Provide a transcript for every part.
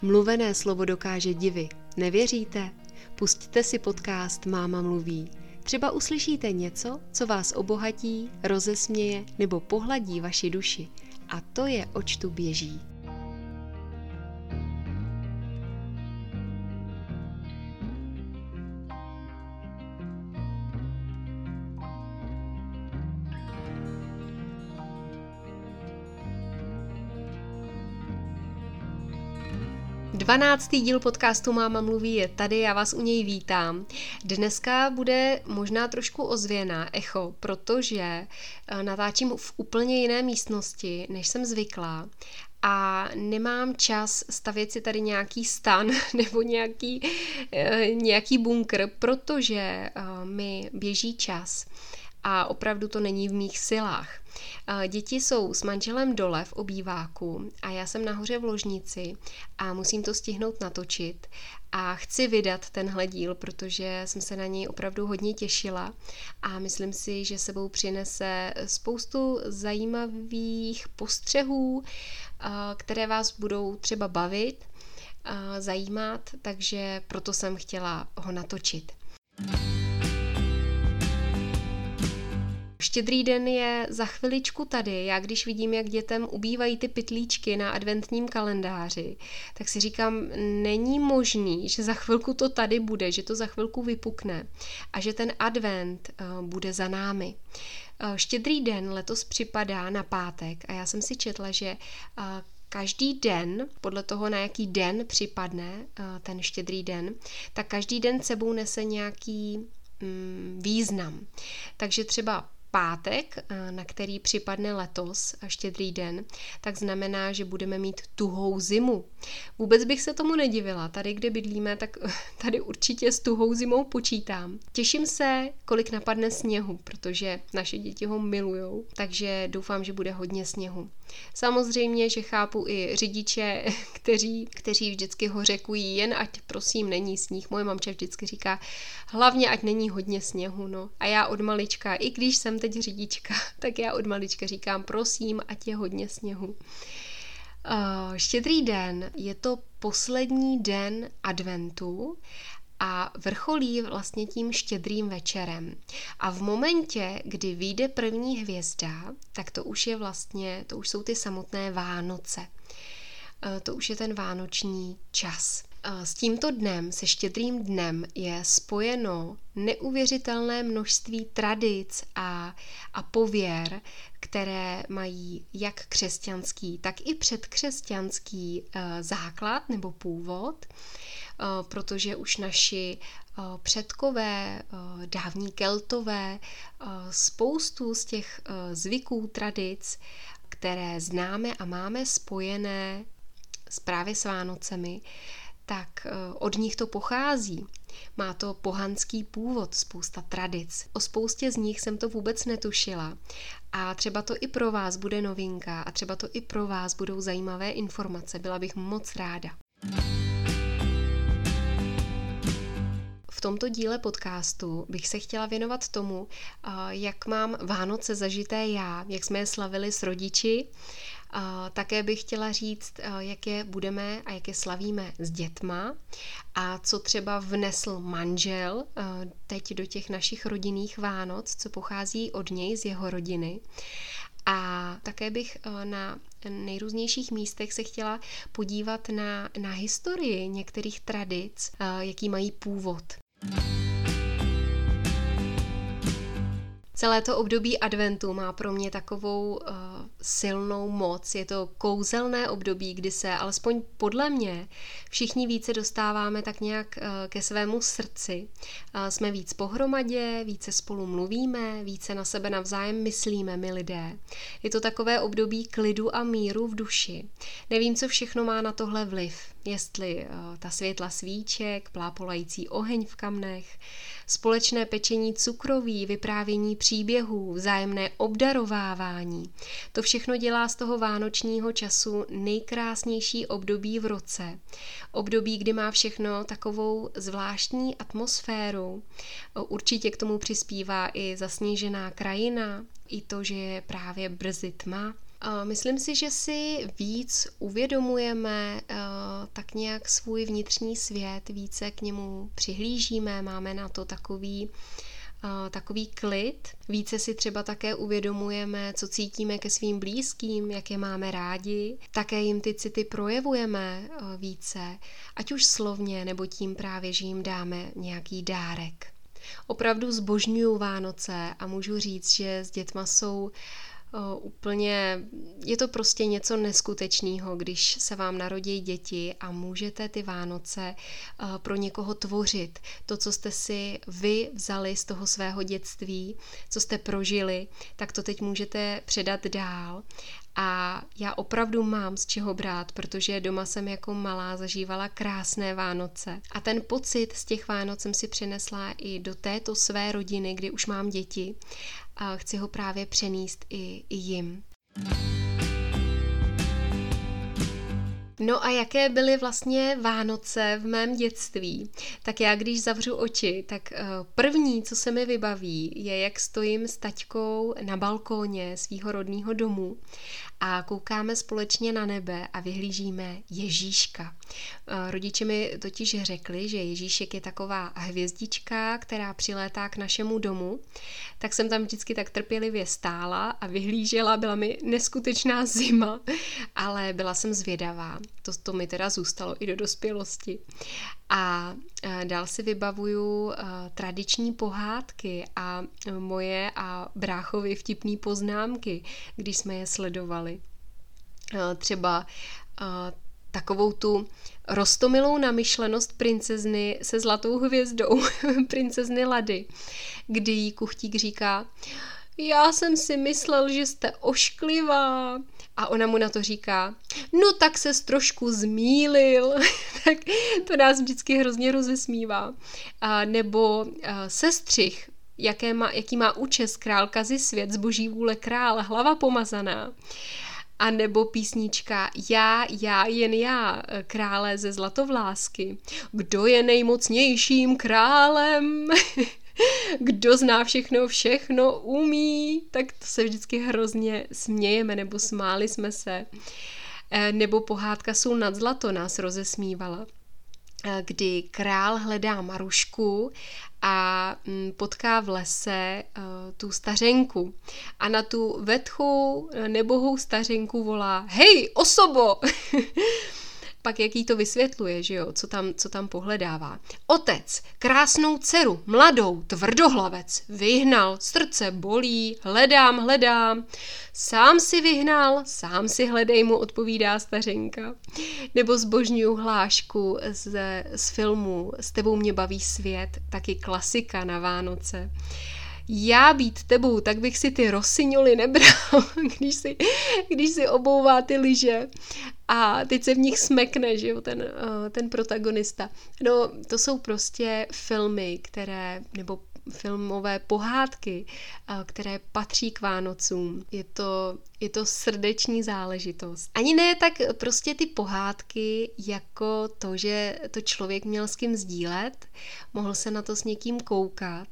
Mluvené slovo dokáže divy. Nevěříte? Pusťte si podcast Máma mluví. Třeba uslyšíte něco, co vás obohatí, rozesměje nebo pohladí vaši duši. A to je Oč tu běží. Dvanáctý díl podcastu Máma mluví je tady, já vás u něj vítám. Dneska bude možná trošku ozvěna echo, protože natáčím v úplně jiné místnosti, než jsem zvyklá. A nemám čas stavět si tady nějaký stan nebo nějaký bunkr, protože mi běží čas. A opravdu to není v mých silách. Děti jsou s manželem dole v obýváku a já jsem nahoře v ložnici a musím to stihnout natočit a chci vydat tenhle díl, protože jsem se na něj opravdu hodně těšila a myslím si, že sebou přinese spoustu zajímavých postřehů, které vás budou třeba bavit, zajímat, takže proto jsem chtěla ho natočit. Štědrý den je za chviličku tady. Já když vidím, jak dětem ubývají ty pytlíčky na adventním kalendáři, tak si říkám, není možný, že za chvilku to tady bude, že to za chvilku vypukne a že ten advent bude za námi. Štědrý den letos připadá na pátek a já jsem si četla, že každý den, podle toho, na jaký den připadne ten štědrý den, tak každý den sebou nese nějaký význam. Takže třeba pátek, na který připadne letos štědrý den, tak znamená, že budeme mít tuhou zimu. Vůbec bych se tomu nedivila. Tady, kde bydlíme, tak tady určitě s tuhou zimou počítám. Těším se, kolik napadne sněhu, protože naše děti ho milujou, takže doufám, že bude hodně sněhu. Samozřejmě, že chápu i řidiče, kteří vždycky hořekují, jen ať prosím není sníh. Moje mamča vždycky říká, hlavně ať není hodně sněhu. No. A já od malička, i když jsem teď řidička, tak já od malička říkám, prosím, ať je hodně sněhu. Štědrý den je to poslední den adventu a vrcholí vlastně tím štědrým večerem. A v momentě, kdy vyjde první hvězda, tak to už jsou ty samotné Vánoce. To už je ten vánoční čas. S tímto dnem, se štědrým dnem, je spojeno neuvěřitelné množství tradic a pověr, které mají jak křesťanský, tak i předkřesťanský základ nebo původ, protože už naši předkové, dávní Keltové, spoustu z těch zvyků, tradic, které známe a máme spojené právě s Vánocemi, tak od nich to pochází. Má to pohanský původ, spousta tradic. O spoustě z nich jsem to vůbec netušila. A třeba to i pro vás bude novinka a třeba to i pro vás budou zajímavé informace. Byla bych moc ráda. V tomto díle podcastu bych se chtěla věnovat tomu, jak mám Vánoce zažité já, jak jsme je slavili s rodiči. Také bych chtěla říct, jak je budeme a jak je slavíme s dětma a co třeba vnesl manžel teď do těch našich rodinných Vánoc, co pochází od něj, z jeho rodiny. A také bych na nejrůznějších místech se chtěla podívat na historii některých tradic, jaký mají původ. Celé to období adventu má pro mě takovou silnou moc. Je to kouzelné období, kdy se, alespoň podle mě, všichni více dostáváme tak nějak ke svému srdci. Jsme víc pohromadě, více spolu mluvíme, více na sebe navzájem myslíme, my lidé. Je to takové období klidu a míru v duši. Nevím, co všechno má na tohle vliv. Jestli ta světla svíček, plápolající oheň v kamnech, společné pečení cukroví, vyprávění příběhů, vzájemné obdarovávání. To všechno dělá z toho vánočního času nejkrásnější období v roce. Období, kdy má všechno takovou zvláštní atmosféru. Určitě k tomu přispívá i zasněžená krajina, i to, že je právě brzy tma. Myslím si, že si víc uvědomujeme tak nějak svůj vnitřní svět, více k němu přihlížíme, máme na to takový klid. Více si třeba také uvědomujeme, co cítíme ke svým blízkým, jak je máme rádi. Také jim ty city projevujeme více, ať už slovně, nebo tím právě, že jim dáme nějaký dárek. Opravdu zbožňuju Vánoce a můžu říct, že s dětma jsou je to prostě něco neskutečného, když se vám narodí děti a můžete ty Vánoce pro někoho tvořit. To, co jste si vy vzali z toho svého dětství, co jste prožili, tak to teď můžete předat dál. A já opravdu mám z čeho brát, protože doma jsem jako malá zažívala krásné Vánoce. A ten pocit z těch Vánoc jsem si přinesla i do této své rodiny, kdy už mám děti. A chci ho právě přenést i jim. No a jaké byly vlastně Vánoce v mém dětství? Tak já, když zavřu oči, tak první, co se mi vybaví, je, jak stojím s taťkou na balkóně svýho rodného domu a koukáme společně na nebe a vyhlížíme Ježíška. Rodiče mi totiž řekli, že Ježíšek je taková hvězdička, která přilétá k našemu domu, tak jsem tam vždycky tak trpělivě stála a vyhlížela, byla mi neskutečná zima, ale byla jsem zvědavá. To mi teda zůstalo i do dospělosti. A dál si vybavuju tradiční pohádky a moje a bráchovi vtipný poznámky, když jsme je sledovali. Třeba takovou tu roztomilou namyšlenost princezny se zlatou hvězdou, princezny Lady, kdy jí kuchtík říká: já jsem si myslel, že jste ošklivá. A ona mu na to říká: no tak ses trošku zmýlil. Tak to nás vždycky hrozně rozesmívá. Nebo sestřih, jaký má účes král Kazisvět, z boží vůle král, hlava pomazaná. A nebo písnička Já, jen já, krále ze Zlatovlásky. Kdo je nejmocnějším králem? Kdo zná všechno umí, tak to se vždycky hrozně smějeme, nebo smáli jsme se. Nebo pohádka Sůl nad zlato nás rozesmívala, kdy král hledá Marušku a potká v lese tu stařenku. A na tu vetchou nebohou stařenku volá: hej, osobo! Pak jak jí to vysvětluje, že jo, co tam pohledává. Otec, krásnou dceru, mladou, tvrdohlavec, vyhnal, srdce bolí, hledám. Sám si vyhnal, sám si hledej, mu odpovídá stařenka. Nebo zbožňuju hlášku z filmu S tebou mě baví svět, taky klasika na Vánoce. Já být tebou, tak bych si ty rosinioly nebral, když si obouvá ty lyže a teď se v nich smekne, že jo, ten protagonista. No, to jsou prostě filmy, nebo filmové pohádky, které patří k Vánocům. Je to srdeční záležitost. Ani ne tak prostě ty pohádky, jako to, že to člověk měl s kým sdílet, mohl se na to s někým koukat.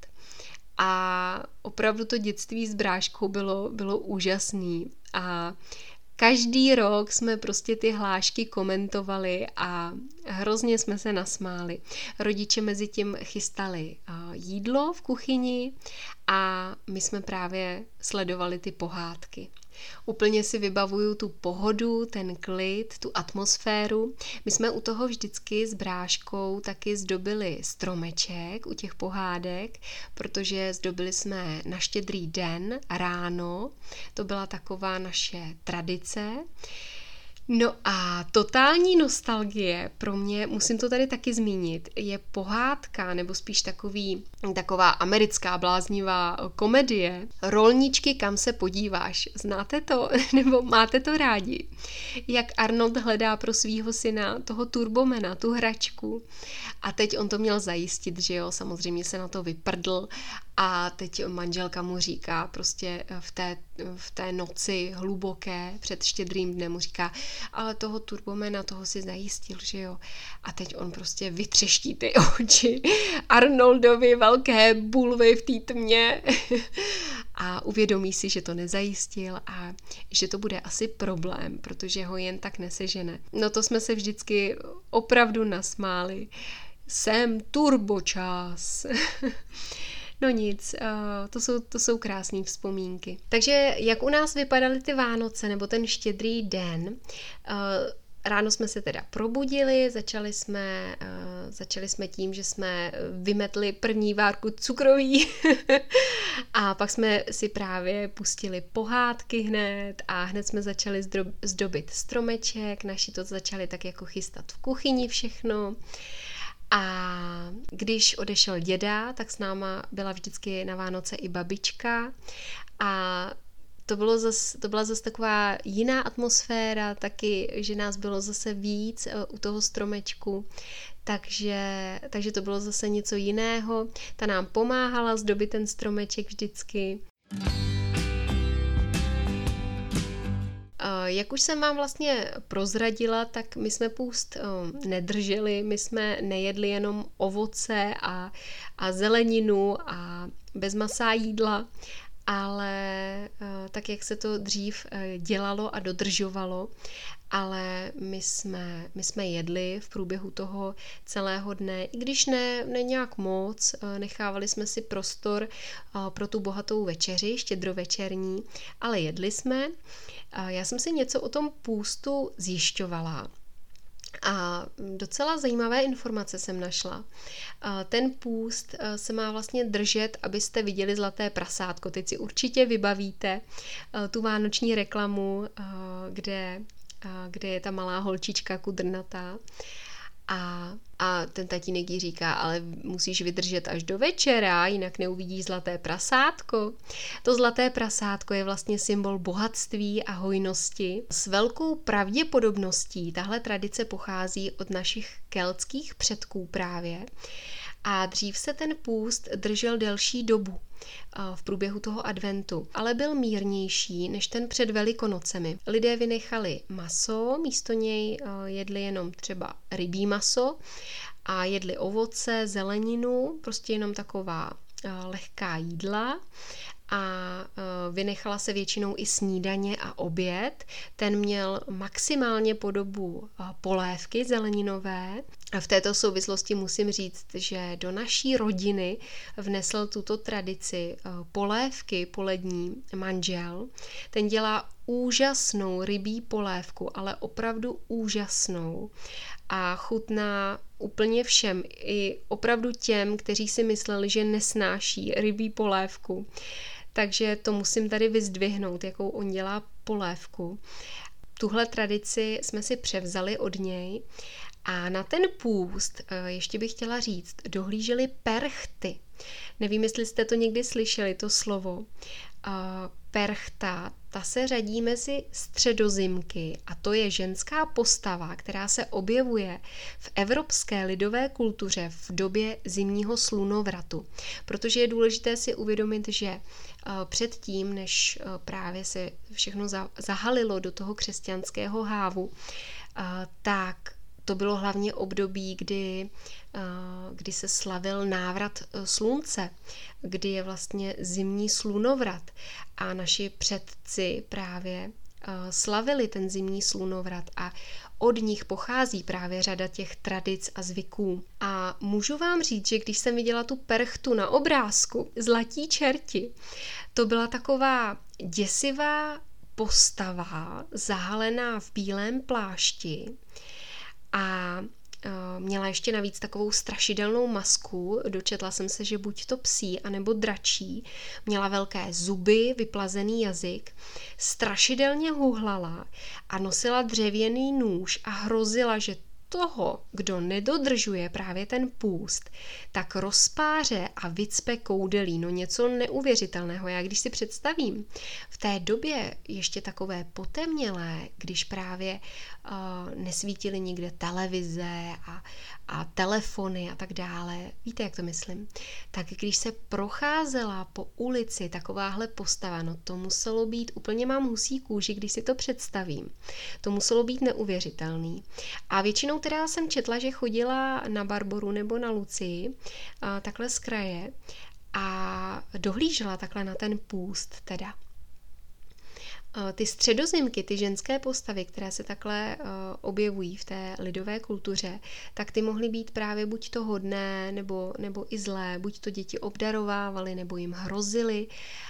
A opravdu to dětství s bráškou bylo úžasný. A každý rok jsme prostě ty hlášky komentovali a hrozně jsme se nasmáli. Rodiče mezi tím chystali jídlo v kuchyni a my jsme právě sledovali ty pohádky. Úplně si vybavuju tu pohodu, ten klid, tu atmosféru. My jsme u toho vždycky s bráškou taky zdobili stromeček u těch pohádek, protože zdobili jsme na Štědrý den ráno. To byla taková naše tradice. No a totální nostalgie pro mě, musím to tady taky zmínit, je pohádka, nebo spíš taková americká bláznivá komedie. Rolničky, kam se podíváš. Znáte to? Nebo máte to rádi? Jak Arnold hledá pro svýho syna toho Turbomana, tu hračku. A teď on to měl zajistit, že jo, samozřejmě se na to vyprdl a teď manželka mu říká prostě v té noci hluboké před Štědrým dnem mu říká: ale toho Turbomana, toho si zajistil, že jo. A teď on prostě vytřeští ty oči Arnoldovi, velké bulvy v té tmě a uvědomí si, že to nezajistil a že to bude asi problém, protože ho jen tak nesežene. No to jsme se vždycky opravdu nasmáli. Jsem turbočas. No nic, to jsou krásné vzpomínky. Takže jak u nás vypadaly ty Vánoce nebo ten Štědrý den, ráno jsme se teda probudili, začali jsme tím, že jsme vymetli první várku cukroví a pak jsme si právě pustili pohádky hned a hned jsme začali zdobit stromeček, naši to začali tak jako chystat v kuchyni všechno. A když odešel děda, tak s náma byla vždycky na Vánoce i babička a to byla zase taková jiná atmosféra, taky, že nás bylo zase víc u toho stromečku, takže to bylo zase něco jiného. Ta nám pomáhala zdobit ten stromeček vždycky. Jak už jsem vám vlastně prozradila, tak my jsme půst nedrželi, my jsme nejedli jenom ovoce a zeleninu a bezmasá jídla, ale tak, jak se to dřív dělalo a dodržovalo, ale my jsme jedli v průběhu toho celého dne, i když ne nějak moc, nechávali jsme si prostor pro tu bohatou večeři, štědrovečerní, ale jedli jsme. Já jsem si něco o tom půstu zjišťovala a docela zajímavé informace jsem našla. Ten půst se má vlastně držet, abyste viděli zlaté prasátko. Teď si určitě vybavíte tu vánoční reklamu, kde je ta malá holčička kudrnatá. A ten tatínek jí říká, ale musíš vydržet až do večera, jinak neuvidíš zlaté prasátko. To zlaté prasátko je vlastně symbol bohatství a hojnosti. S velkou pravděpodobností tahle tradice pochází od našich keltských předků právě. A dřív se ten půst držel delší dobu v průběhu toho adventu, ale byl mírnější než ten před Velikonocemi. Lidé vynechali maso, místo něj jedli jenom třeba rybí maso a jedli ovoce, zeleninu, prostě jenom taková lehká jídla. A vynechala se většinou i snídaně a oběd. Ten měl maximálně podobu polévky zeleninové. A v této souvislosti musím říct, že do naší rodiny vnesl tuto tradici polévky polední manžel. Ten dělá úžasnou rybí polévku, ale opravdu úžasnou. A chutná úplně všem, i opravdu těm, kteří si mysleli, že nesnáší rybí polévku. Takže to musím tady vyzdvihnout, jakou on dělá polévku. Tuhle tradici jsme si převzali od něj a na ten půst, ještě bych chtěla říct, dohlíželi perchty. Nevím, jestli jste to někdy slyšeli, to slovo. Perchta, ta se řadí mezi středozimky a to je ženská postava, která se objevuje v evropské lidové kultuře v době zimního slunovratu. Protože je důležité si uvědomit, že předtím, než právě se všechno zahalilo do toho křesťanského hávu, tak to bylo hlavně období, kdy se slavil návrat slunce, kdy je vlastně zimní slunovrat a naši předci právě slavili ten zimní slunovrat a od nich pochází právě řada těch tradic a zvyků. A můžu vám říct, že když jsem viděla tu perchtu na obrázku, zlatí čerti, to byla taková děsivá postava, zahalená v bílém plášti a měla ještě navíc takovou strašidelnou masku, dočetla jsem se, že buď to psí, anebo dračí, měla velké zuby, vyplazený jazyk, strašidelně huhlala a nosila dřevěný nůž a hrozila, že toho, kdo nedodržuje právě ten půst, tak rozpáře a vycpe koudelí. No něco neuvěřitelného. Já když si představím v té době ještě takové potemnělé, když právě nesvítily nikde televize a telefony a tak dále. Víte, jak to myslím? Tak když se procházela po ulici takováhle postava, no to muselo být, úplně mám husí kůži, když si to představím. To muselo být neuvěřitelný. A většinou teda jsem četla, že chodila na Barboru nebo na Lucii, takhle z kraje, a dohlížela takhle na ten půst teda. Ty středozimky, ty ženské postavy, které se takhle objevují v té lidové kultuře, tak ty mohly být právě buď to hodné, nebo i zlé, buď to děti obdarovávaly, nebo jim hrozily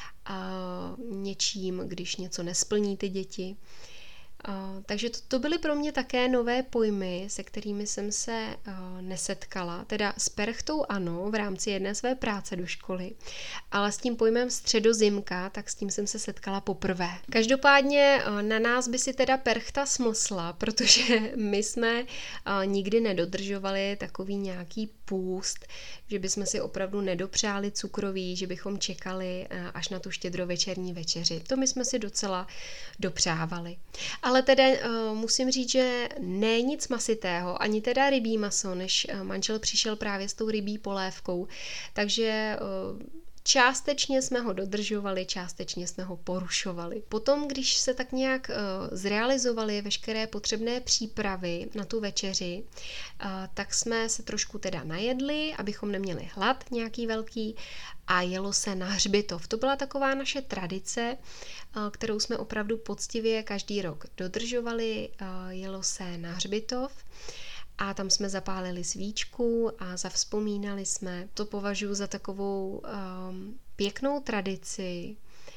něčím, když něco nesplní ty děti. Takže to byly pro mě také nové pojmy, se kterými jsem se nesetkala. Teda s perchtou ano, v rámci jedné své práce do školy, ale s tím pojmem středozimka, tak s tím jsem se setkala poprvé. Každopádně na nás by si teda perchta smlsla, protože my jsme nikdy nedodržovali takový nějaký půst, že bychom si opravdu nedopřáli cukroví, že bychom čekali až na tu štědrovečerní večeři. To my jsme si docela dopřávali. Ale teda musím říct, že ne nic masitého, ani teda rybí maso, než manžel přišel právě s tou rybí polévkou. Takže částečně jsme ho dodržovali, částečně jsme ho porušovali. Potom, když se tak nějak zrealizovaly veškeré potřebné přípravy na tu večeři, tak jsme se trošku teda najedli, abychom neměli hlad nějaký velký, a jelo se na hřbitov. To byla taková naše tradice, kterou jsme opravdu poctivě každý rok dodržovali. Jelo se na hřbitov a tam jsme zapálili svíčku a zavzpomínali jsme. To považuji za takovou pěknou tradici,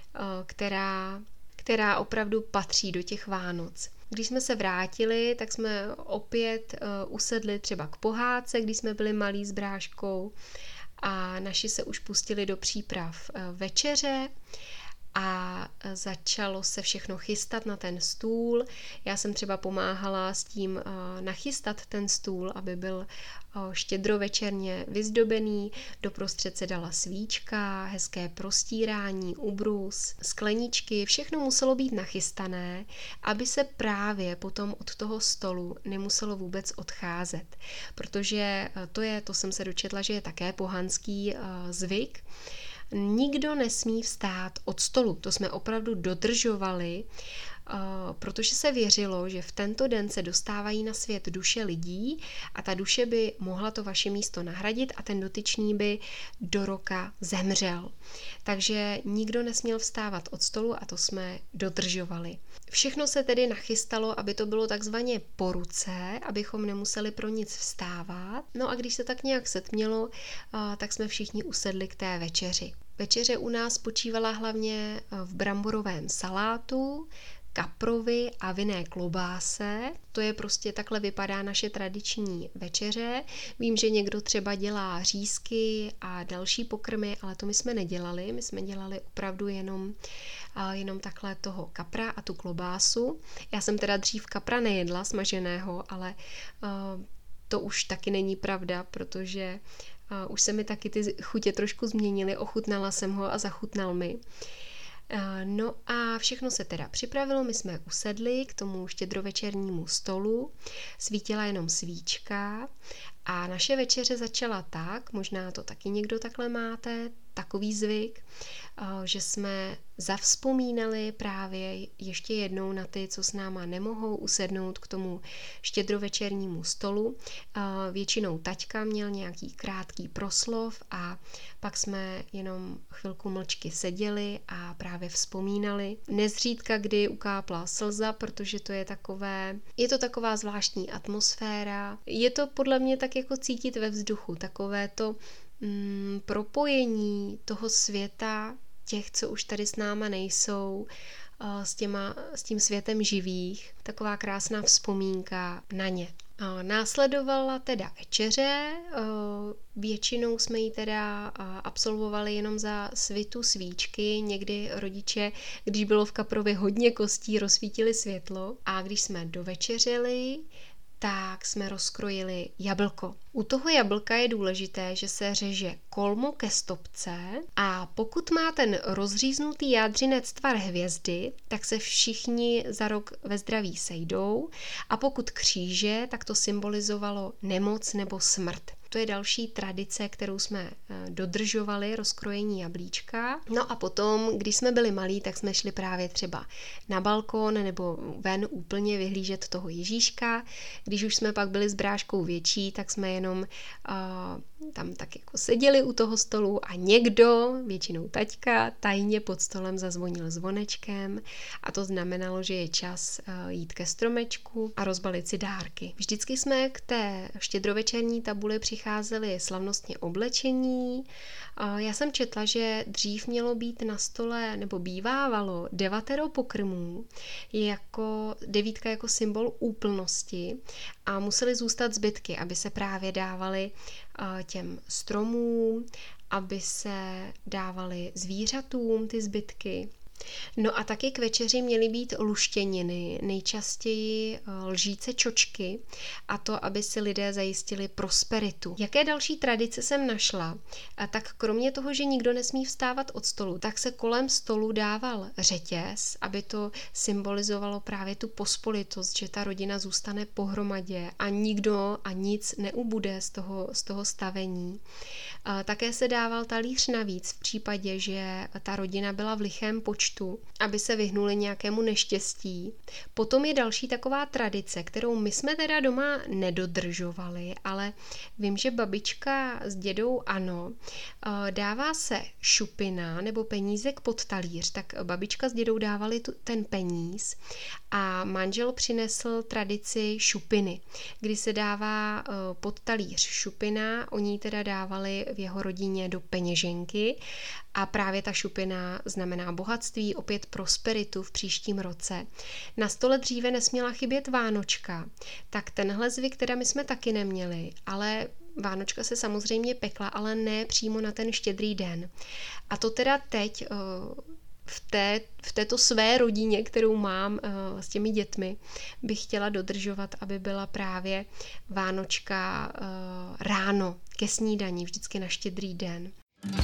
která opravdu patří do těch Vánoc. Když jsme se vrátili, tak jsme opět usedli třeba k pohádce, když jsme byli malí s bráškou, a naši se už pustili do příprav večeře a začalo se všechno chystat na ten stůl. Já jsem třeba pomáhala s tím nachystat ten stůl, aby byl štědrovečerně vyzdobený. Doprostřed se dala svíčka, hezké prostírání, ubrus, skleničky, všechno muselo být nachystané, aby se právě potom od toho stolu nemuselo vůbec odcházet. Protože to jsem se dočetla, že je také pohanský zvyk. Nikdo nesmí vstát od stolu. To jsme opravdu dodržovali, protože se věřilo, že v tento den se dostávají na svět duše lidí a ta duše by mohla to vaše místo nahradit a ten dotyčný by do roka zemřel. Takže nikdo nesměl vstávat od stolu a to jsme dodržovali. Všechno se tedy nachystalo, aby to bylo takzvaně po ruce, abychom nemuseli pro nic vstávat. No a když se tak nějak setmělo, tak jsme všichni usedli k té večeři. Večeře u nás spočívala hlavně v bramborovém salátu, kaprovi a vinné klobáse. To je prostě, takhle vypadá naše tradiční večeře. Vím, že někdo třeba dělá řízky a další pokrmy, ale to my jsme nedělali. My jsme dělali opravdu jenom takhle toho kapra a tu klobásu. Já jsem teda dřív kapra nejedla smaženého, ale to už taky není pravda, protože už se mi taky ty chutě trošku změnily, ochutnala jsem ho a zachutnal mi. No a všechno se teda připravilo, my jsme usedli k tomu štědrovečernímu stolu, svítila jenom svíčka a naše večeře začala tak, možná to taky někdo takhle máte, takový zvyk, že jsme zavzpomínali právě ještě jednou na ty, co s náma nemohou usednout k tomu štědrovečernímu stolu. Většinou taťka měl nějaký krátký proslov a pak jsme jenom chvilku mlčky seděli a právě vzpomínali. Nezřídka kdy ukápla slza, protože je to taková zvláštní atmosféra. Je to podle mě tak jako cítit ve vzduchu, takové to propojení toho světa, těch, co už tady s náma nejsou, s tím světem živých, taková krásná vzpomínka na ně. Následovala teda večeře, většinou jsme ji teda absolvovali jenom za svitu svíčky, někdy rodiče, když bylo v kaprově hodně kostí, rozsvítili světlo a když jsme dovečeřili, tak jsme rozkrojili jablko. U toho jablka je důležité, že se řeže kolmo ke stopce a pokud má ten rozříznutý jádřinec tvar hvězdy, tak se všichni za rok ve zdraví sejdou a pokud kříže, tak to symbolizovalo nemoc nebo smrt. To je další tradice, kterou jsme dodržovali, rozkrojení jablíčka. No a potom, když jsme byli malí, tak jsme šli právě třeba na balkon nebo ven úplně vyhlížet toho Ježíška. Když už jsme pak byli s bráškou větší, tak jsme jenom tam tak jako seděli u toho stolu a někdo, většinou taťka, tajně pod stolem zazvonil zvonečkem a to znamenalo, že je čas jít ke stromečku a rozbalit si dárky. Vždycky jsme k té štědrovečerní tabuli přicházeli slavnostně oblečení. Já jsem četla, že dřív mělo být na stole, nebo bývávalo 9 pokrmů, jako 9 jako symbol úplnosti a musely zůstat zbytky, aby se právě dávaly těm stromům, aby se dávaly zvířatům ty zbytky. No a taky k večeři měly být luštěniny, nejčastěji lžíce čočky a to, aby si lidé zajistili prosperitu. Jaké další tradice jsem našla? A tak kromě toho, že nikdo nesmí vstávat od stolu, tak se kolem stolu dával řetěz, aby to symbolizovalo právě tu pospolitost, že ta rodina zůstane pohromadě a nikdo a nic neubude z toho stavení. Také se dával talíř navíc v případě, že ta rodina byla v lichém počtu, aby se vyhnuli nějakému neštěstí. Potom je další taková tradice, kterou my jsme teda doma nedodržovali, ale vím, že babička s dědou ano. Dává se šupina nebo penízek pod talíř, tak babička s dědou dávali ten peníz a manžel přinesl tradici šupiny, kdy se dává pod talíř šupina, oni teda dávali v jeho rodině do peněženky a právě ta šupina znamená bohatství, opět prosperitu v příštím roce. Na stole dříve nesměla chybět vánočka, tak tenhle zvyk teda my jsme taky neměli, ale vánočka se samozřejmě pekla, ale ne přímo na ten Štědrý den. A to teda teď v této své rodině, kterou mám s těmi dětmi, bych chtěla dodržovat, aby byla právě vánočka ráno ke snídani, vždycky na Štědrý den.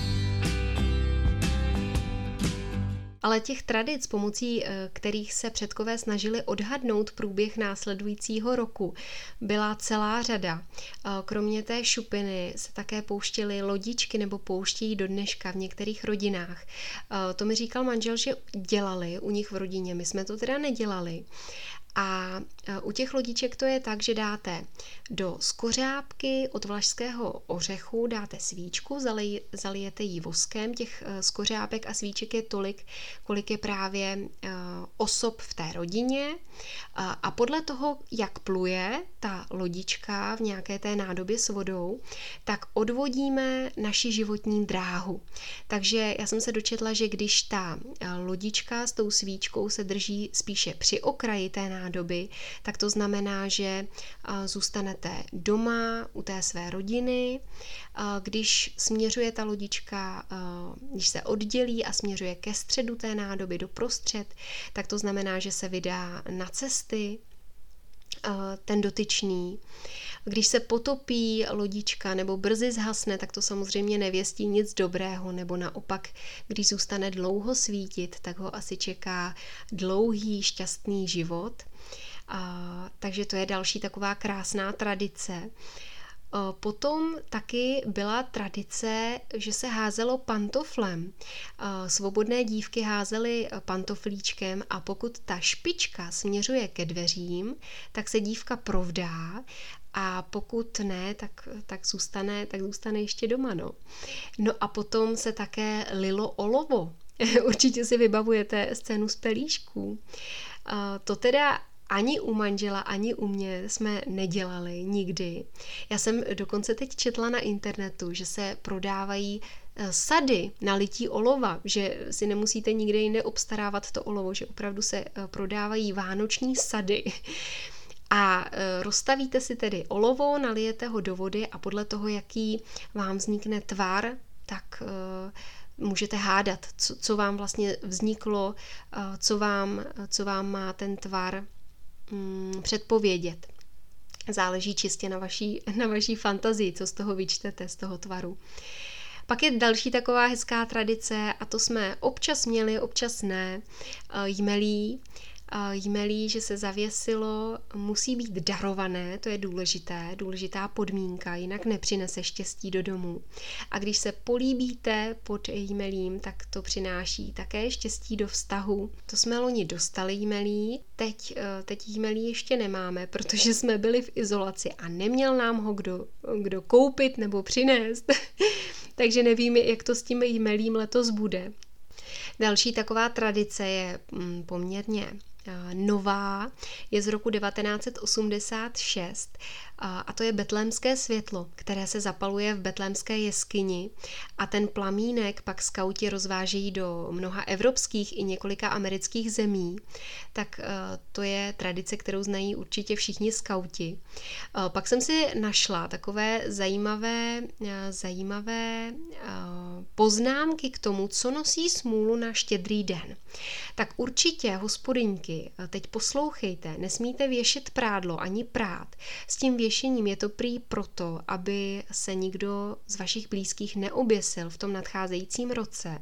Ale těch tradic, pomocí kterých se předkové snažili odhadnout průběh následujícího roku, byla celá řada. Kromě té šupiny se také pouštěly lodičky nebo pouštějí do dneška v některých rodinách. To mi říkal manžel, že dělali u nich v rodině, my jsme to teda nedělali. A u těch lodiček to je tak, že dáte do skořápky od vlašského ořechu, dáte svíčku, zalijete ji voskem, těch skořápek a svíček je tolik, kolik je právě osob v té rodině a podle toho, jak pluje ta lodička v nějaké té nádobě s vodou, tak odvodíme naši životní dráhu. Takže já jsem se dočetla, že když ta lodička s tou svíčkou se drží spíše při okraji té nádoby, tak to znamená, že zůstanete doma u té své rodiny. Když směřuje ta lodička, když se oddělí a směřuje ke středu té nádoby doprostřed, tak to znamená, že se vydá na cesty ten dotyčný. Když se potopí lodička nebo brzy zhasne, tak to samozřejmě nevěstí nic dobrého, nebo naopak, když zůstane dlouho svítit, tak ho asi čeká dlouhý šťastný život. Takže to je další taková krásná tradice. Potom taky byla tradice, že se házelo pantoflem. Svobodné dívky házely pantoflíčkem a pokud ta špička směřuje ke dveřím, tak se dívka provdá a pokud ne, tak zůstane ještě doma. No a potom se také lilo olovo. Určitě si vybavujete scénu z Pelíšků. To teda ani u manžela, ani u mě jsme nedělali nikdy. Já jsem dokonce teď četla na internetu, že se prodávají sady na lití olova, že si nemusíte nikde jinde obstarávat to olovo, že opravdu se prodávají vánoční sady. A rozstavíte si tedy olovo, nalijete ho do vody a podle toho, jaký vám vznikne tvar, tak můžete hádat, co vám vlastně vzniklo, co vám má ten tvar předpovědět. Záleží čistě na vaší fantazii, co z toho vyčtete, z toho tvaru. Pak je další taková hezká tradice a to jsme občas měli, občas ne, jmelí. Jmelí, že se zavěsilo, musí být darované, to je důležitá podmínka, jinak nepřinese štěstí do domu. A když se políbíte pod jmelím, tak to přináší také štěstí do vztahu. To jsme loni dostali jmelí, teď jmelí ještě nemáme, protože jsme byli v izolaci a neměl nám ho kdo koupit nebo přinést. Takže nevím, jak to s tím jmelím letos bude. Další taková tradice je poměrně nová, je z roku 1986 a to je betlémské světlo, které se zapaluje v betlémské jeskyni a ten plamínek pak skauti rozvážejí do mnoha evropských i několika amerických zemí. Tak to je tradice, kterou znají určitě všichni skauti. Pak jsem si našla takové zajímavé poznámky k tomu, co nosí smůlu na Štědrý den. Tak určitě, hospodyňky, teď poslouchejte, nesmíte věšet prádlo ani prát. S tím věšením je to prý proto, aby se nikdo z vašich blízkých neoběsil v tom nadcházejícím roce.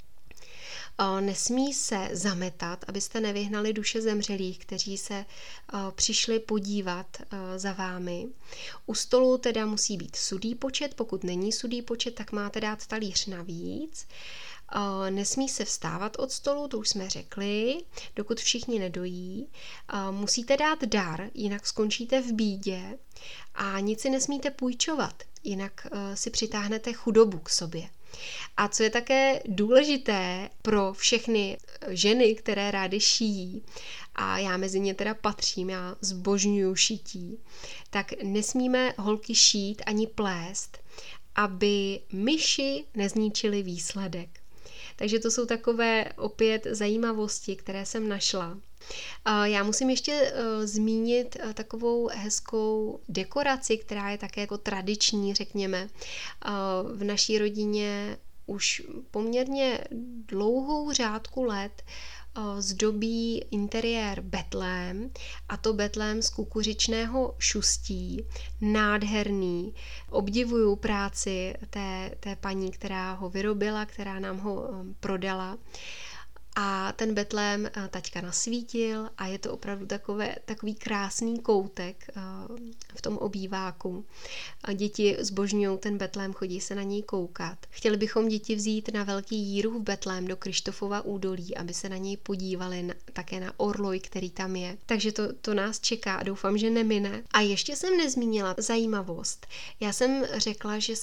Nesmí se zametat, abyste nevyhnali duše zemřelých, kteří se přišli podívat za vámi. U stolu teda musí být sudý počet, pokud není sudý počet, tak máte dát talíř navíc. Nesmí se vstávat od stolu, to už jsme řekli, dokud všichni nedojí. Musíte dát dar, jinak skončíte v bídě a nic si nesmíte půjčovat, jinak si přitáhnete chudobu k sobě. A co je také důležité pro všechny ženy, které rády šijí, a já mezi ně teda patřím, já zbožňuju šití, tak nesmíme holky šít ani plést, aby myši nezničily výsledek. Takže to jsou takové opět zajímavosti, které jsem našla. Já musím ještě zmínit takovou hezkou dekoraci, která je také jako tradiční, řekněme. V naší rodině už poměrně dlouhou řádku let zdobí interiér betlém, a to betlém z kukuřičného šustí, nádherný. Obdivuju práci té paní, která ho vyrobila, která nám ho prodala. A ten betlém taťka nasvítil a je to opravdu takový krásný koutek v tom obýváku. Děti zbožňují ten betlém, chodí se na něj koukat. Chtěli bychom děti vzít na Velký Jírův betlém do Krištofova údolí, aby se na něj podívali také na orloj, který tam je. Takže to nás čeká a doufám, že nemine. A ještě jsem nezmínila zajímavost. Já jsem řekla, že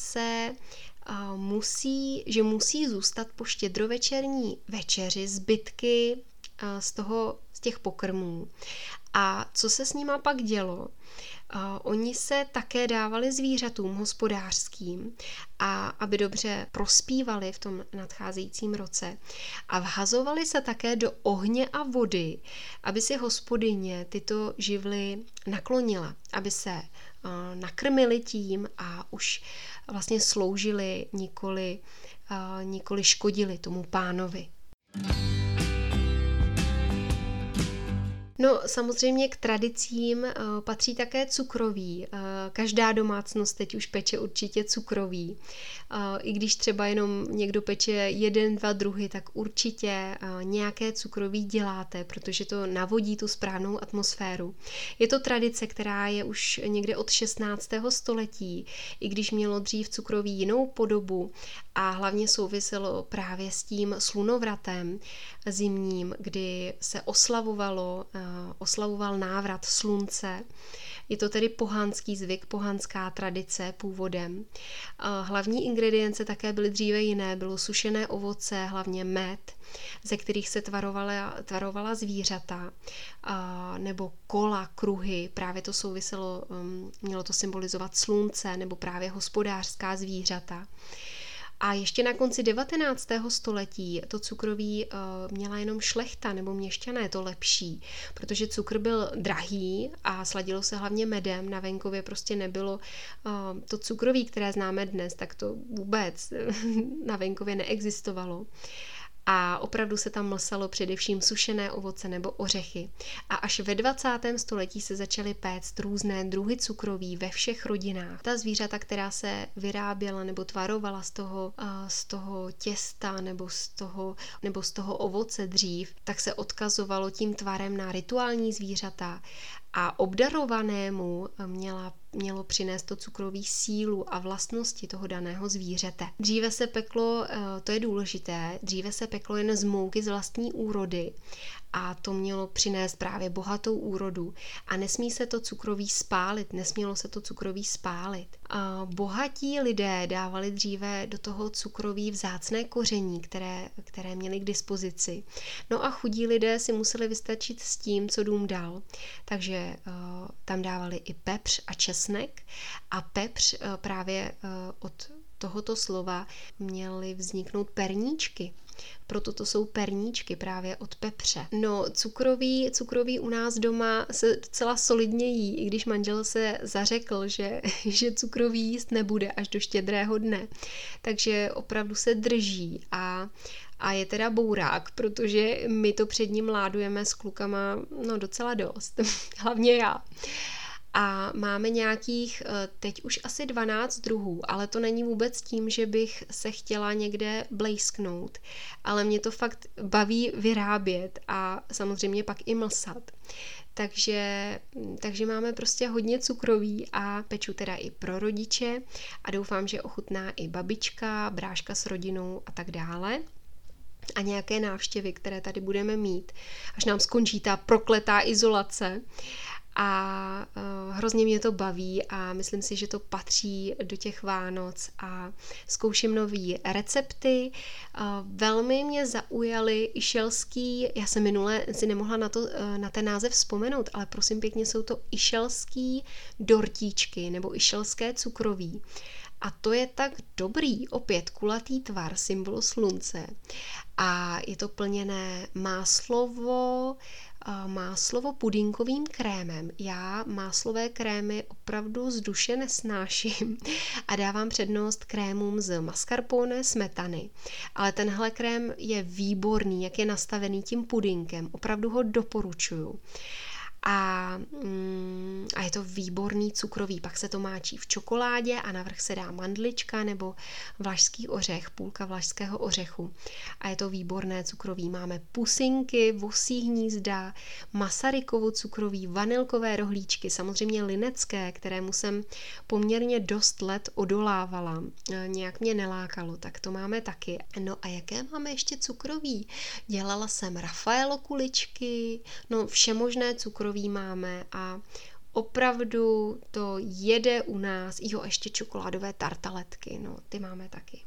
musí zůstat po štědrovečerní večeři zbytky z těch pokrmů. A co se s nima pak dělo? Oni se také dávali zvířatům hospodářským, a aby dobře prospívali v tom nadcházejícím roce. A vhazovali se také do ohně a vody, aby si hospodyně tyto živly naklonila, aby se nakrmili tím a už vlastně sloužili, nikoli škodili tomu pánovi. No, samozřejmě k tradicím patří také cukroví. Každá domácnost teď už peče určitě cukroví. I když třeba jenom někdo peče 1-2 druhy, tak určitě nějaké cukroví děláte, protože to navodí tu správnou atmosféru. Je to tradice, která je už někde od 16. století, i když mělo dřív cukroví jinou podobu a hlavně souviselo právě s tím slunovratem zimním, kdy se oslavoval návrat slunce. Je to tedy pohanský zvyk, pohanská tradice původem. Hlavní ingredience také byly dříve jiné, bylo sušené ovoce, hlavně med, ze kterých se tvarovala zvířata, nebo kola, kruhy, právě to souviselo, mělo to symbolizovat slunce, nebo právě hospodářská zvířata. A ještě na konci 19. století to cukroví měla jenom šlechta nebo měšťané, to lepší, protože cukr byl drahý a sladilo se hlavně medem, na venkově prostě nebylo to cukroví, které známe dnes, tak to vůbec na venkově neexistovalo. A opravdu se tam mlsalo především sušené ovoce nebo ořechy. A až ve 20. století se začaly péct různé druhy cukroví ve všech rodinách. Ta zvířata, která se vyráběla nebo tvarovala z toho těsta nebo z toho ovoce dřív, tak se odkazovalo tím tvarem na rituální zvířata a obdarovanému mělo přinést to cukroví sílu a vlastnosti toho daného zvířete. Dříve se peklo, to je důležité, dříve se peklo jen z mouky z vlastní úrody a to mělo přinést právě bohatou úrodu. A nesmělo se to cukroví spálit. A bohatí lidé dávali dříve do toho cukroví vzácné koření, které měli k dispozici. No a chudí lidé si museli vystačit s tím, co dům dal. Takže tam dávali i pepř a česnek a pepř právě od tohoto slova měly vzniknout perníčky. Proto to jsou perníčky právě od pepře. No, cukroví u nás doma se docela solidně jí, i když manžel se zařekl, že cukroví jíst nebude až do Štědrého dne. Takže opravdu se drží a je teda bourák, protože my to před ním ládujeme s klukama docela dost. Hlavně já. A máme nějakých teď už asi 12 druhů, ale to není vůbec tím, že bych se chtěla někde blejsknout, ale mě to fakt baví vyrábět a samozřejmě pak i mlsat. Takže máme prostě hodně cukroví a peču teda i pro rodiče a doufám, že ochutná i babička, bráška s rodinou a tak dále. A nějaké návštěvy, které tady budeme mít, až nám skončí ta prokletá izolace. A hrozně mě to baví a myslím si, že to patří do těch Vánoc a zkouším nový recepty. Velmi mě zaujaly išelský, já jsem minule si nemohla na ten název vzpomenout, ale prosím pěkně, jsou to išelský dortíčky nebo išelské cukroví. A to je tak dobrý, opět kulatý tvar, symbol slunce. A je to plněné máslovo pudinkovým krémem. Já máslové krémy opravdu z duše nesnáším a dávám přednost krémům z mascarpone, smetany. Ale tenhle krém je výborný, jak je nastavený tím pudinkem. Opravdu ho doporučuju. A je to výborný cukrový, pak se to máčí v čokoládě a navrch se dá mandlička nebo vlašský ořech, půlka vlašského ořechu. A je to výborné cukrový. Máme pusinky, vosí hnízda, Masarykovo cukroví, vanilkové rohlíčky, samozřejmě linecké, kterému jsem poměrně dost let odolávala. Nějak mě nelákalo, tak to máme taky. No a jaké máme ještě cukroví? Dělala jsem Raffaello kuličky, všemožné cukroví máme a opravdu to jede u nás. Ještě čokoládové tartaletky, ty máme taky.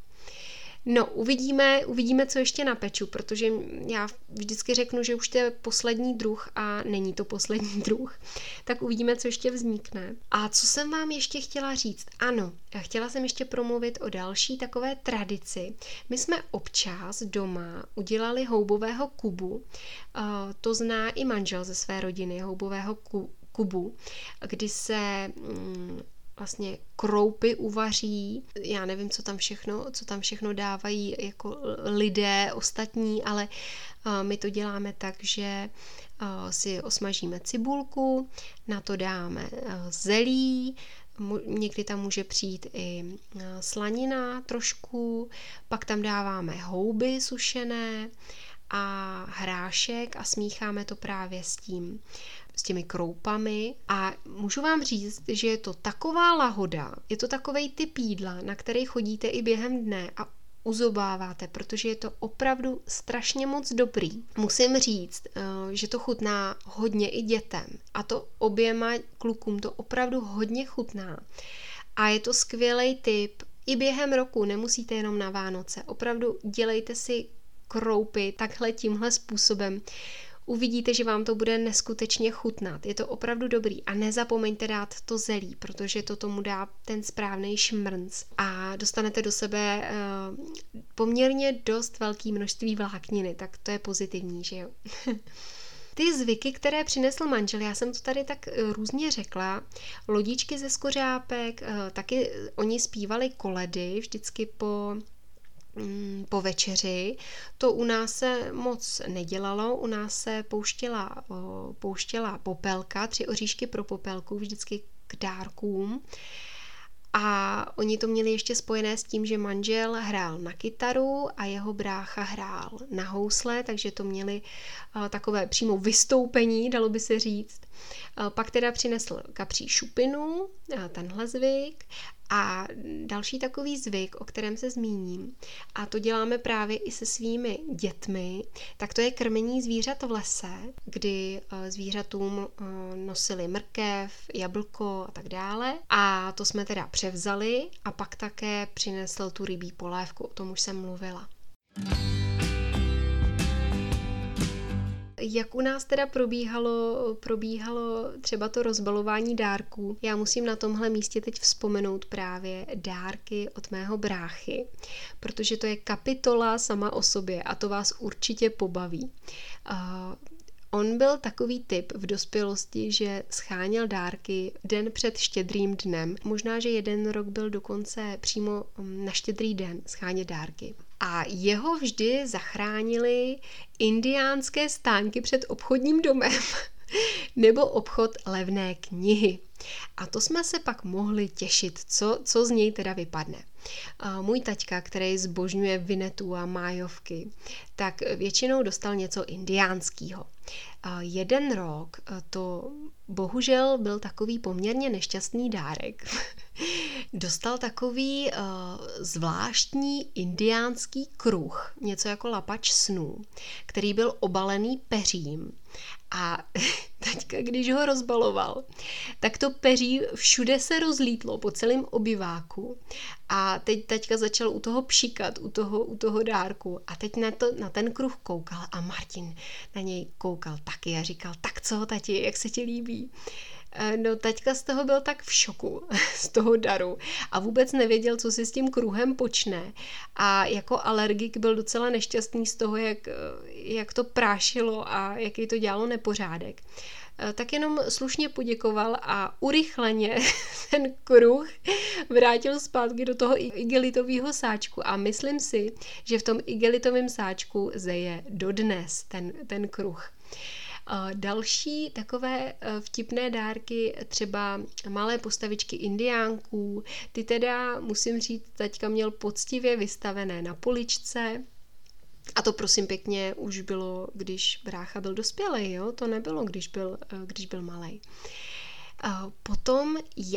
Uvidíme, co ještě napeču, protože já vždycky řeknu, že už to je poslední druh a není to poslední druh. Tak uvidíme, co ještě vznikne. A co jsem vám ještě chtěla říct? Ano, chtěla jsem ještě promluvit o další takové tradici. My jsme občas doma udělali houbového kubu. To zná i manžel ze své rodiny, houbového kubu, kdy se vlastně kroupy uvaří, já nevím, co tam všechno dávají jako lidé ostatní, ale my to děláme tak, že si osmažíme cibulku, na to dáme zelí, někdy tam může přijít i slanina trošku, pak tam dáváme houby sušené a hrášek a smícháme to právě s těmi kroupami a můžu vám říct, že je to taková lahoda, je to takovej typ jídla, na který chodíte i během dne a uzobáváte, protože je to opravdu strašně moc dobrý. Musím říct, že to chutná hodně i dětem a to oběma klukům to opravdu hodně chutná a je to skvělý typ i během roku, nemusíte jenom na Vánoce, opravdu dělejte si kroupy takhle tímhle způsobem. Uvidíte, že vám to bude neskutečně chutnat. Je to opravdu dobrý a nezapomeňte dát to zelí, protože to tomu dá ten správný šmrnc a dostanete do sebe poměrně dost velké množství vlákniny, tak to je pozitivní, že jo? Ty zvyky, které přinesl manžel, já jsem to tady tak různě řekla, lodičky ze skořápek, taky oni zpívali koledy vždycky po po večeři. To u nás se moc nedělalo, u nás se pouštěla popelka, 3 oříšky pro popelku vždycky k dárkům. A oni to měli ještě spojené s tím, že manžel hrál na kytaru a jeho brácha hrál na housle, takže to měli takové přímo vystoupení, dalo by se říct. Pak teda přinesl kapří šupinu, tenhle zvyk, a další takový zvyk, o kterém se zmíním, a to děláme právě i se svými dětmi, tak to je krmení zvířat v lese, kdy zvířatům nosili mrkev, jablko a tak dále. A to jsme teda převzali a pak také přinesl tu rybí polévku, o tom už jsem mluvila. Jak u nás teda probíhalo třeba to rozbalování dárků? Já musím na tomhle místě teď vzpomenout právě dárky od mého bráchy, protože to je kapitola sama o sobě a to vás určitě pobaví. On byl takový typ v dospělosti, že scháněl dárky den před Štědrým dnem. Možná, že jeden rok byl dokonce přímo na Štědrý den schánět dárky. A jeho vždy zachránili indiánské stánky před obchodním domem nebo obchod levné knihy. A to jsme se pak mohli těšit, co z něj teda vypadne. Můj taťka, který zbožňuje Vinetu a májovky, tak většinou dostal něco indiánského. Jeden rok to bohužel byl takový poměrně nešťastný dárek. Dostal takový zvláštní indiánský kruh, něco jako lapač snů, který byl obalený peřím. A teďka, když ho rozbaloval, tak to peří všude se rozlítlo po celém obyváku. A teď taťka začal u toho pšíkat, u toho dárku. A teď na ten kruh koukal a Martin na něj koukal taky a říkal, tak co, tati, jak se ti líbí? No, taťka z toho byl tak v šoku, z toho daru, a vůbec nevěděl, co si s tím kruhem počne. A jako alergik byl docela nešťastný z toho, jak to prášilo a jaký to dělalo nepořádek. Tak jenom slušně poděkoval a urychleně ten kruh vrátil zpátky do toho igelitového sáčku. A myslím si, že v tom igelitovém sáčku zeje dodnes ten kruh. Další takové vtipné dárky, třeba malé postavičky indiánků, ty teda, musím říct, taťka měl poctivě vystavené na poličce. A to prosím pěkně už bylo, když brácha byl dospělej, jo? To nebylo, když byl malej. Potom,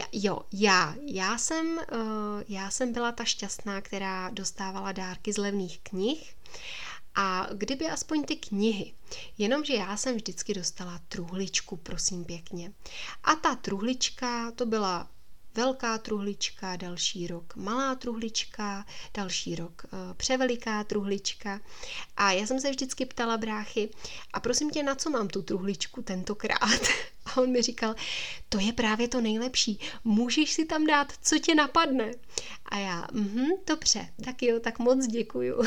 já jsem byla ta šťastná, která dostávala dárky z levných knih. A kdyby aspoň ty knihy, jenomže já jsem vždycky dostala truhličku, prosím pěkně. A ta truhlička, to byla velká truhlička, další rok malá truhlička, další rok převeliká truhlička. A já jsem se vždycky ptala bráchy, a prosím tě, na co mám tu truhličku tentokrát? A on mi říkal, to je právě to nejlepší, můžeš si tam dát, co tě napadne. A já, dobře, tak jo, tak moc děkuju.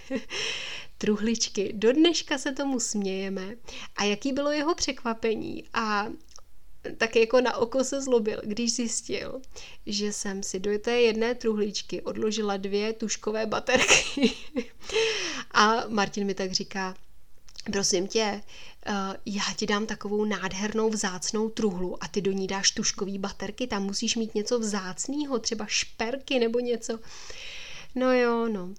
Truhličky, do dneška se tomu smějeme. A jaký bylo jeho překvapení a tak jako na oko se zlobil, když zjistil, že jsem si do té jedné truhličky odložila 2 tužkové baterky. A Martin mi tak říká, prosím tě, já ti dám takovou nádhernou vzácnou truhlu a ty do ní dáš tužkový baterky, tam musíš mít něco vzácného, třeba šperky nebo něco. No jo, no,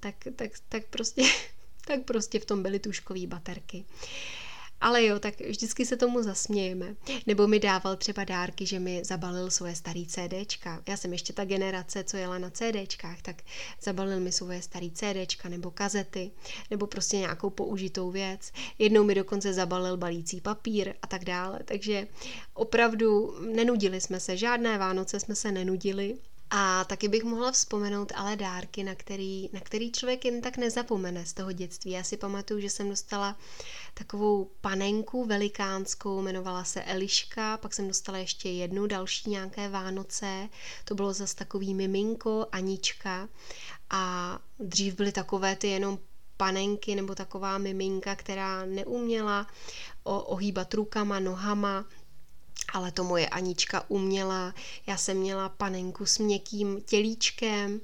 tak prostě v tom byly tužkový baterky. Ale jo, tak vždycky se tomu zasmějeme. Nebo mi dával třeba dárky, že mi zabalil svoje starý CDčka. Já jsem ještě ta generace, co jela na CDčkách, tak zabalil mi svoje starý CDčka nebo kazety, nebo prostě nějakou použitou věc. Jednou mi dokonce zabalil balící papír a tak dále. Takže opravdu nenudili jsme se, žádné Vánoce jsme se nenudili. A taky bych mohla vzpomenout ale dárky, na který člověk jen tak nezapomene z toho dětství. Já si pamatuju, že jsem dostala takovou panenku velikánskou, jmenovala se Eliška, pak jsem dostala ještě jednu, další nějaké Vánoce, to bylo zase takový miminko, Anička, a dřív byly takové ty jenom panenky nebo taková miminka, která neuměla ohýbat rukama, nohama, ale to moje Anička uměla. Já jsem měla panenku s měkkým tělíčkem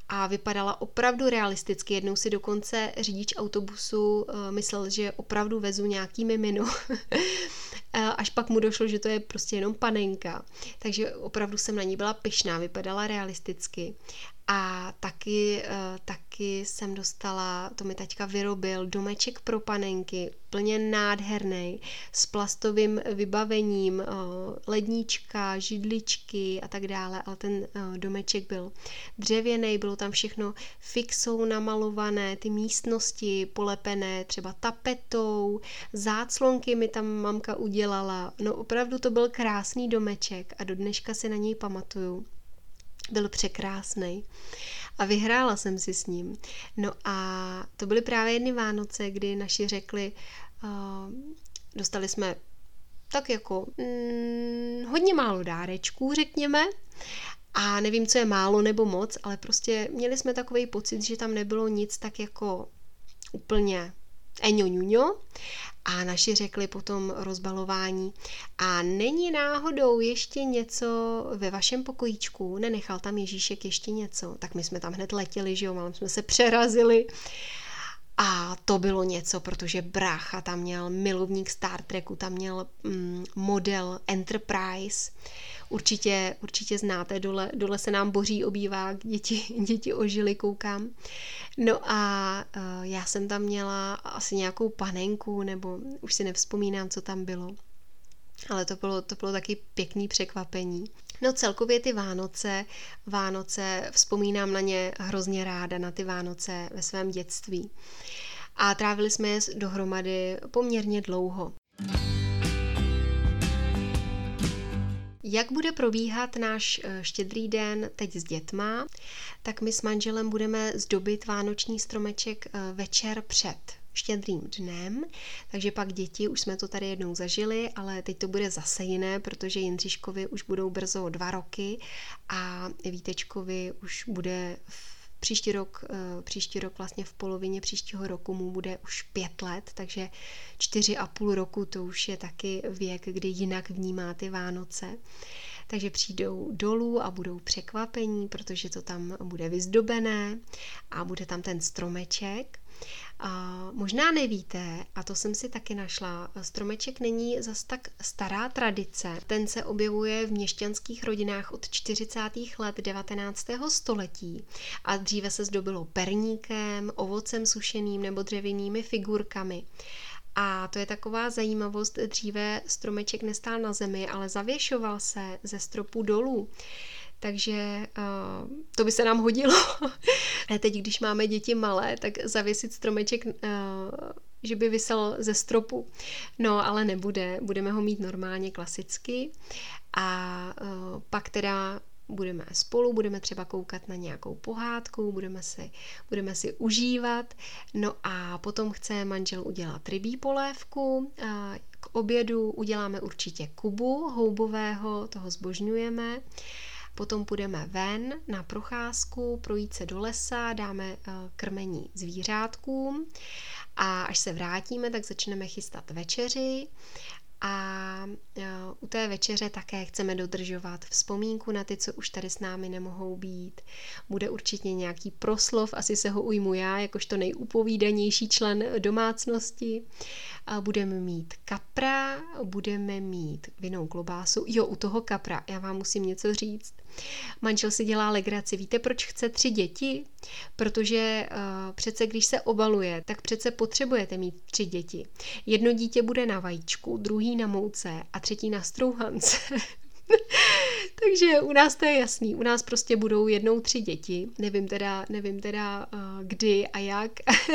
a vypadala opravdu realisticky. Jednou si dokonce řidič autobusu myslel, že opravdu vezu nějaký mimino. Až pak mu došlo, že to je prostě jenom panenka. Takže opravdu jsem na ní byla pyšná, vypadala realisticky. A taky jsem dostala, to mi taťka vyrobil, domeček pro panenky, plně nádherný, s plastovým vybavením, lednička, židličky a tak dále, ale ten domeček byl dřevěný, bylo tam všechno fixou namalované, ty místnosti polepené třeba tapetou, záclonky mi tam mamka udělala, no opravdu to byl krásný domeček a do dneška si na něj pamatuju. Byl překrásnej a vyhrála jsem si s ním. No a to byly právě jedny Vánoce, kdy naši řekli, dostali jsme tak jako hodně málo dárečků, řekněme, a nevím, co je málo nebo moc, ale prostě měli jsme takový pocit, že tam nebylo nic tak jako úplně eňoňuňo. A naši řekli potom rozbalování, a není náhodou ještě něco ve vašem pokojíčku, nenechal tam Ježíšek ještě něco, tak my jsme tam hned letěli, že jo, málem jsme se přerazili a to bylo něco, protože brácha tam měl milovník Star Treku, tam měl model Enterprise, určitě znáte, dole se nám boří obývák, děti ožily, koukám. No a já jsem tam měla asi nějakou panenku, nebo už si nevzpomínám, co tam bylo. Ale to bylo taky pěkný překvapení. No celkově ty Vánoce, vzpomínám na ně hrozně ráda, na ty Vánoce ve svém dětství. A trávili jsme je dohromady poměrně dlouho. Jak bude probíhat náš štědrý den teď s dětma, tak my s manželem budeme zdobit vánoční stromeček večer před štědrým dnem, takže pak děti, už jsme to tady jednou zažili, ale teď to bude zase jiné, protože Jindřiškovi už budou brzo 2 roky a Vítečkovi už bude příští rok vlastně v polovině příštího roku mu bude už 5 let, takže 4,5 roku to už je taky věk, kdy jinak vnímá ty Vánoce. Takže přijdou dolů a budou překvapení, protože to tam bude vyzdobené a bude tam ten stromeček. A možná nevíte, a to jsem si taky našla, stromeček není zas tak stará tradice. Ten se objevuje v měšťanských rodinách od 40. let 19. století a dříve se zdobilo perníkem, ovocem sušeným nebo dřevěnými figurkami. A to je taková zajímavost, dříve stromeček nestál na zemi, ale zavěšoval se ze stropu dolů. Takže to by se nám hodilo. A teď, když máme děti malé, tak zavěsit stromeček, že by visel ze stropu. No, ale nebude. Budeme ho mít normálně klasicky. A pak teda budeme spolu, budeme třeba koukat na nějakou pohádku, budeme si užívat. No a potom chce manžel udělat rybí polévku. K obědu uděláme určitě kubu houbového, toho zbožňujeme. Potom půjdeme ven na procházku, projít se do lesa, dáme krmení zvířátkům a až se vrátíme, tak začneme chystat večeři. A u té večeře také chceme dodržovat vzpomínku na ty, co už tady s námi nemohou být. Bude určitě nějaký proslov, asi se ho ujmu já, jakožto nejupovídanější člen domácnosti. Budeme mít kapra, budeme mít vinnou klobásu. Jo, u toho kapra, já vám musím něco říct. Manžel si dělá legraci. Víte, proč chce 3 děti? Protože přece, když se obaluje, tak přece potřebujete mít 3 děti. Jedno dítě bude na vajíčku, druhý na mouce a třetí na strouhance. Takže u nás to je jasný. U nás prostě budou jednou 3 děti. Nevím teda kdy a jak,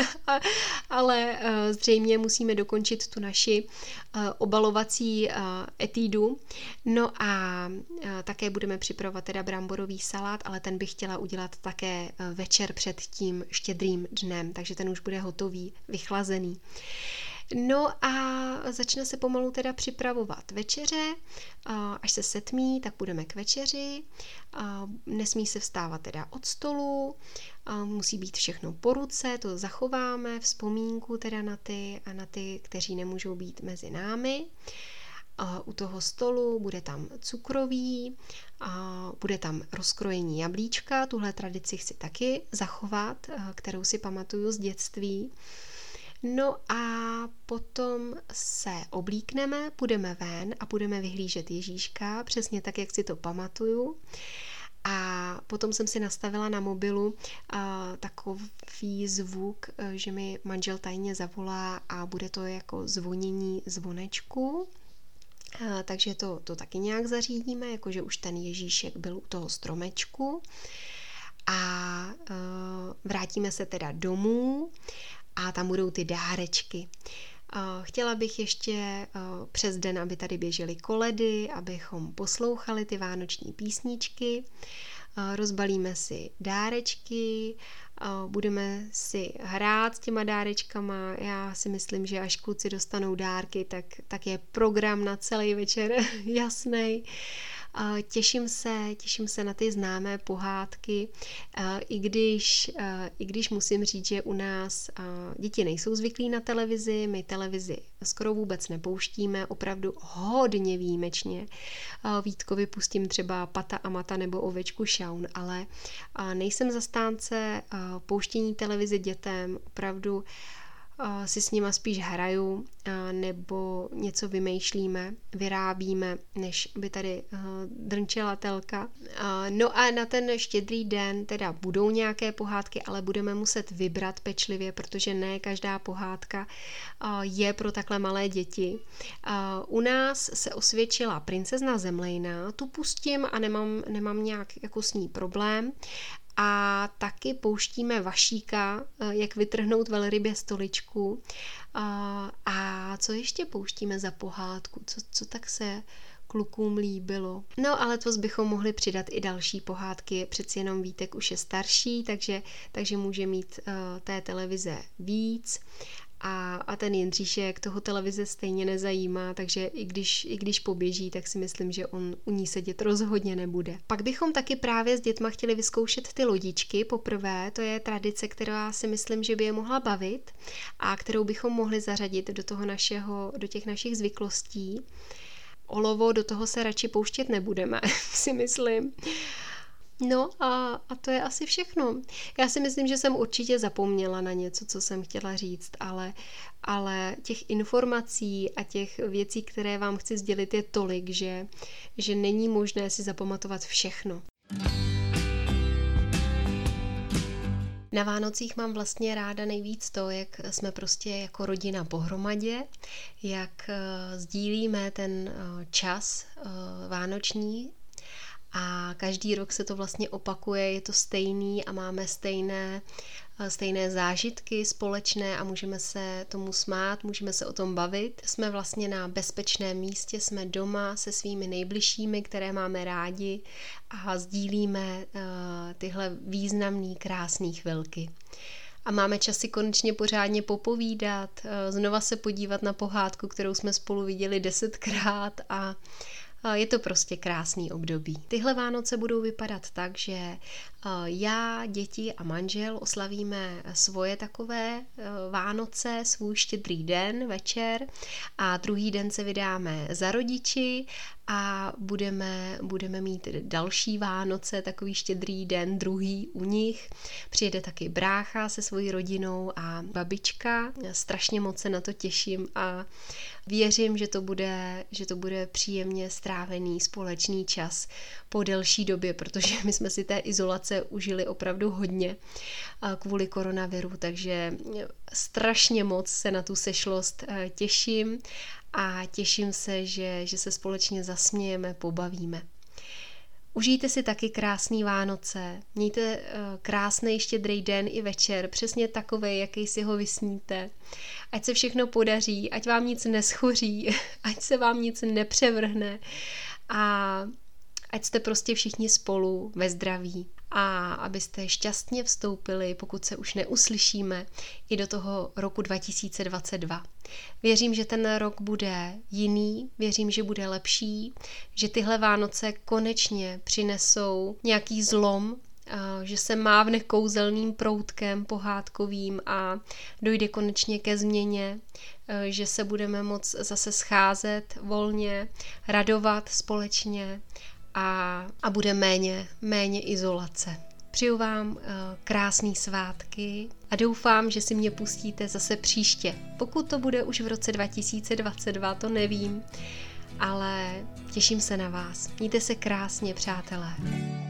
ale zřejmě musíme dokončit tu naši obalovací etídu. No a také budeme připravovat teda bramborový salát, ale ten bych chtěla udělat také večer před tím štědrým dnem, takže ten už bude hotový, vychlazený. No a začne se pomalu teda připravovat večeře, až se setmí, tak půjdeme k večeři, nesmí se vstávat teda od stolu, musí být všechno po ruce, to zachováme, vzpomínku teda na ty, kteří nemůžou být mezi námi. u toho stolu, bude tam cukroví, bude tam rozkrojení jablíčka, tuhle tradici chci taky zachovat, kterou si pamatuju z dětství. No a potom se oblíkneme, půjdeme ven a budeme vyhlížet Ježíška, přesně tak, jak si to pamatuju. A potom jsem si nastavila na mobilu takový zvuk, že mi manžel tajně zavolá a bude to jako zvonění zvonečku. Takže to taky nějak zařídíme, jakože už ten Ježíšek byl u toho stromečku. A vrátíme se teda domů a tam budou ty dárečky. Chtěla bych ještě přes den, aby tady běžely koledy, abychom poslouchali ty vánoční písničky, rozbalíme si dárečky, budeme si hrát s těma dárečkama. Já si myslím, že až kluci dostanou dárky, tak je program na celý večer jasnej. Těším se na ty známé pohádky, i když musím říct, že u nás děti nejsou zvyklí na televizi, my televizi skoro vůbec nepouštíme, opravdu hodně výjimečně. Vítkovi pustím třeba Pata a Mata nebo Ovečku Šaun, ale nejsem zastánce pouštění televize dětem, opravdu si s nima spíš hraju nebo něco vymýšlíme, vyrábíme, než by tady drnčela telka. No a na ten Štědrý den teda budou nějaké pohádky, ale budeme muset vybrat pečlivě, protože ne každá pohádka je pro takhle malé děti. U nás se osvědčila Princezna Zemlejná, tu pustím a nemám nějak jako s ní problém. A taky pouštíme Vašíka, jak vytrhnout velrybě stoličku. A co ještě pouštíme za pohádku? Co tak se klukům líbilo? No a letos bychom mohli přidat i další pohádky. Přeci jenom Vítek už je starší, takže může mít té televize víc. A ten Jindříšek toho televize stejně nezajímá, takže i když poběží, tak si myslím, že on u ní sedět rozhodně nebude. Pak bychom taky právě s dětma chtěli vyzkoušet ty lodičky poprvé, to je tradice, která si myslím, že by je mohla bavit a kterou bychom mohli zařadit do těch našich zvyklostí. Olovo, do toho se radši pouštět nebudeme, si myslím. No a to je asi všechno. Já si myslím, že jsem určitě zapomněla na něco, co jsem chtěla říct, ale těch informací a těch věcí, které vám chci sdělit, je tolik, že není možné si zapamatovat všechno. Na Vánocích mám vlastně ráda nejvíc to, jak jsme prostě jako rodina pohromadě, jak sdílíme ten čas vánoční a každý rok se to vlastně opakuje, je to stejný a máme stejné zážitky společné a můžeme se tomu smát, můžeme se o tom bavit. Jsme vlastně na bezpečném místě, jsme doma se svými nejbližšími, které máme rádi a sdílíme tyhle významný, krásný chvilky. A máme čas si konečně pořádně popovídat, znova se podívat na pohádku, kterou jsme spolu viděli 10krát a je to prostě krásný období. Tyhle Vánoce budou vypadat tak, že já, děti a manžel oslavíme svoje takové Vánoce, svůj Štědrý den, večer a druhý den se vydáme za rodiči a budeme mít další Vánoce, takový Štědrý den, druhý u nich. Přijede taky brácha se svojí rodinou a babička. Strašně moc se na to těším a věřím, že to bude příjemně strávený společný čas po delší době, protože my jsme si té izolace užili opravdu hodně kvůli koronaviru, takže strašně moc se na tu sešlost těším a těším se, že se společně zasmějeme, pobavíme. Užijte si taky krásný Vánoce, mějte krásný Štědrý den i večer, přesně takovej, jaký si ho vysníte. Ať se všechno podaří, ať vám nic neschoří, ať se vám nic nepřevrhne a ať jste prostě všichni spolu ve zdraví a abyste šťastně vstoupili, pokud se už neuslyšíme, i do toho roku 2022. Věřím, že ten rok bude jiný, věřím, že bude lepší, že tyhle Vánoce konečně přinesou nějaký zlom že se mávne kouzelným proutkem pohádkovým a dojde konečně ke změně, že se budeme moct zase scházet volně, radovat společně a bude méně izolace. Přeju vám krásný svátky a doufám, že si mě pustíte zase příště. Pokud to bude už v roce 2022, to nevím, ale těším se na vás. Mějte se krásně, přátelé.